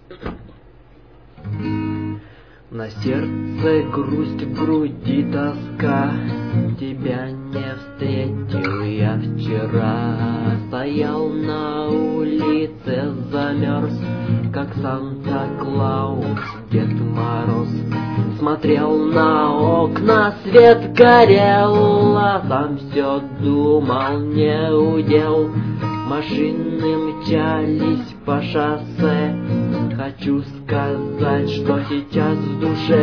На сердце грусть, в груди тоска, тебя не встретил я вчера. Стоял на улице, замерз, как Санта-Клаус, Дед Мороз. Смотрел на окна, свет горел, а сам все думал, не удел. Машины мчались по шоссе, хочу сказать, что сейчас в душе.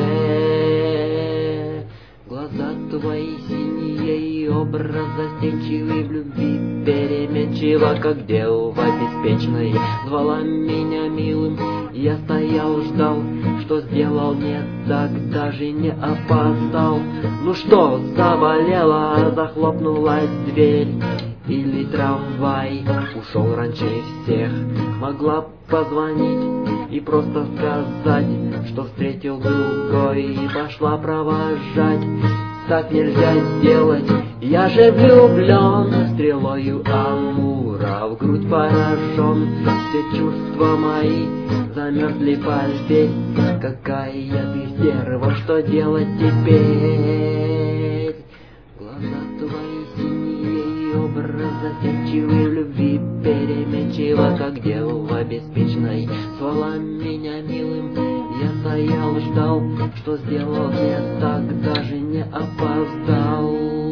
Глаза твои синие и образ застенчивый, в любви переменчиво, как дева беспечная. Звала меня милым, я стоял, ждал, что сделал не так, даже не опоздал. Ну что, заболела, захлопнулась дверь, или трамвай ушел раньше всех. Могла позвонить и просто сказать, что встретил другой и пошла провожать. Так нельзя сделать, я же влюблен, стрелою Амура в грудь поражен. Все чувства мои замерзли, поверь, какая ты стерва, что делать теперь? Глаза твои синие и образ застенчивый, в любви переменчиво, как дева беспечной. Звала меня милым, я стоял, ждал, что сделал не так, даже не опоздал.